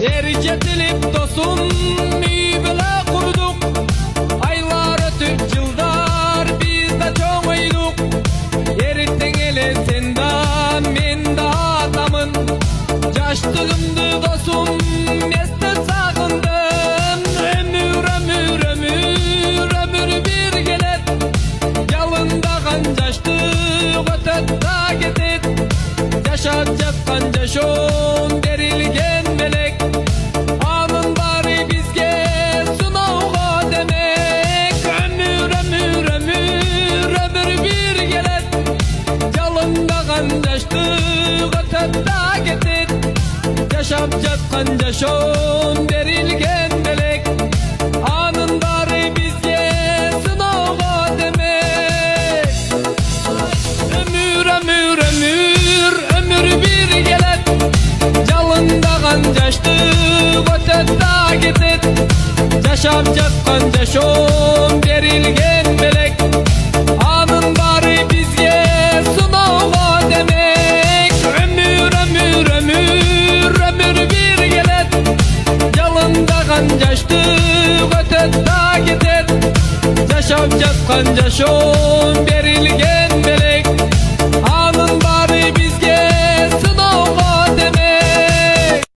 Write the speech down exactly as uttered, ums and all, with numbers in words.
Erketilip dostum mübile kurduk. Aylar ötüp yıllar biz de çoğuyduk. Eritten ele senda men de atamın. Yaşlığımdı dostum mesle sakındım. Ömür ömür ömür ömür bir gelet. Yalındağın yaşlık ötet da getet. Yaşat жатқан жашоон берилген белек. Анын бары бизге сынауга демек. Ömür ömür ömür ömür bir келет. Жалындаган жаштык өтөт да кетет. Жашап жаткан жашоон берилген белек. Анын бары бизге сынауга демек. Ömür ömür ömür ömür bir gelet. Жалындаган жаштык өтөт да кетет. Жашап жаткан жашоон берилген белек. Анын бары бизге сынауга демек. Ömür ömür ömür ömür bir gelet. Жалындаган жаштык өтөт да кетет. Жашап жаткан жашоон